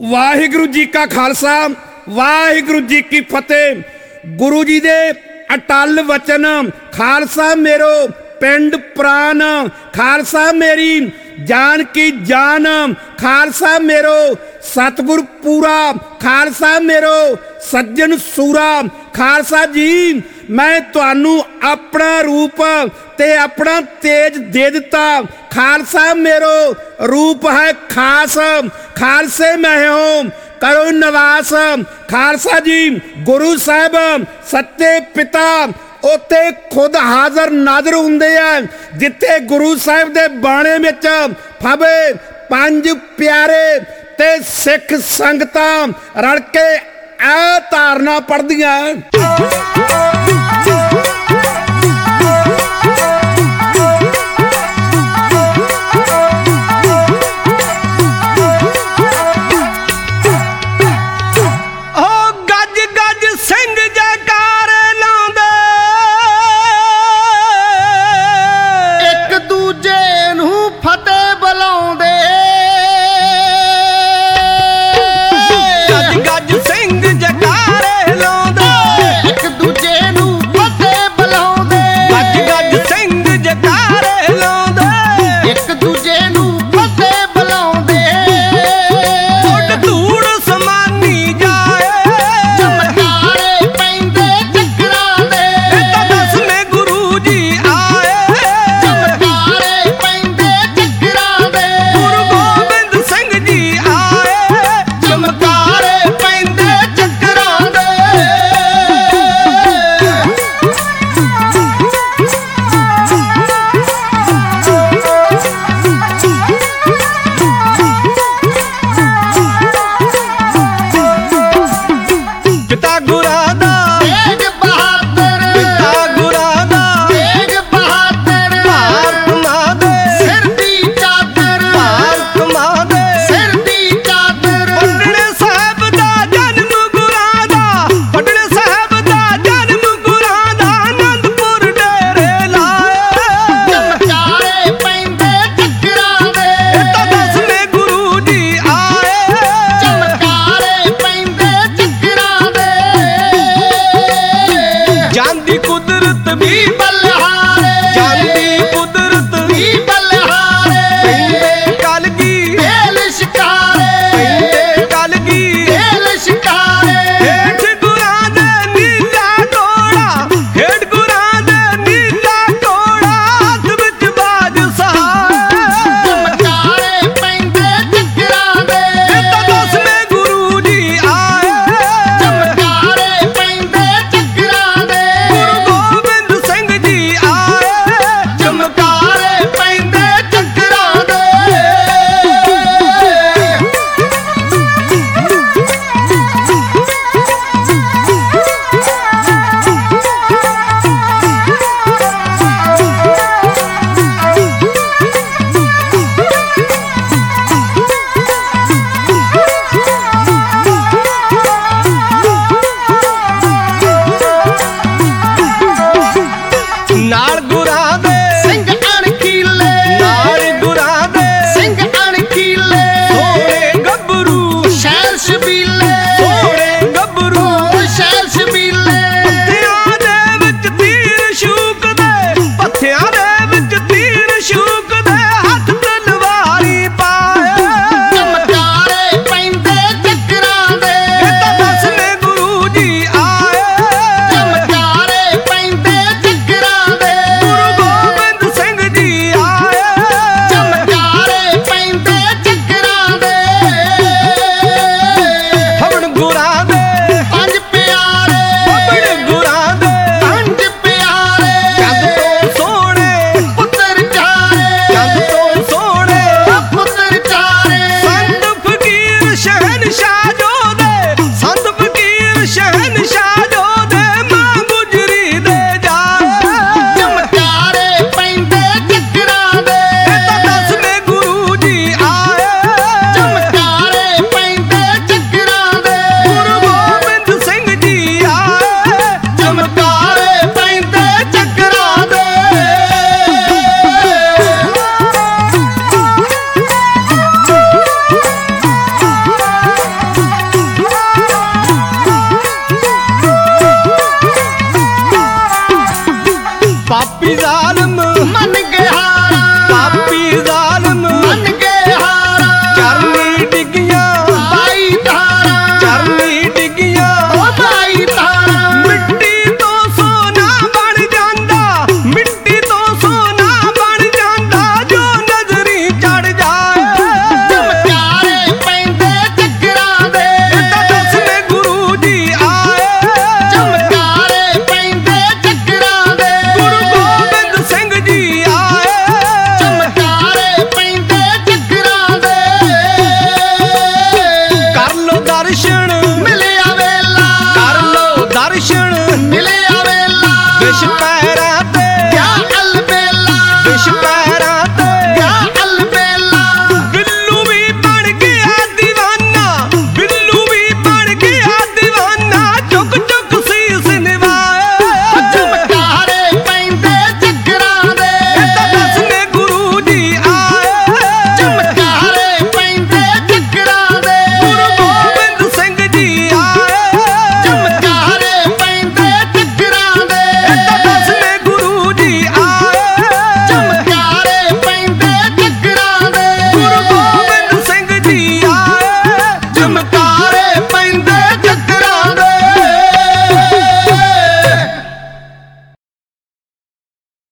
वाहिगुरु जी का खालसा वाहिगुरु जी की फतेह। गुरु जी दे अटल वचन खालसा मेरो पिंड प्राण, खालसा मेरी जान की जान, खालसा मेरो सतगुर पूरा, खालसा मेरो सज्जन सूरा। खालसा जी मैं तुहानू अपना रूप ते अपना तेज दे दिता। खालसा मेरो रूप है खास, खालसे मैं हूं करो निवास। खालसा जी गुरु साहब सच्चे पिता उत्थे खुद हाजर नाजर हुंदे आ। जिथे गुरु साहब दे बाणे विच फबे पंज प्यारे ते सिख संगतां रल के आ धारना पढ़दियां। एक ਦਰਸ਼ਨ ਮਿਲਿਆ ਵੇਲਾ ਕਰ ਲੋ ਦਰਸ਼ਨ ਮਿਲਿਆ ਵੇਲਾ ਵਿਸ਼ ਪੈਰਾਂ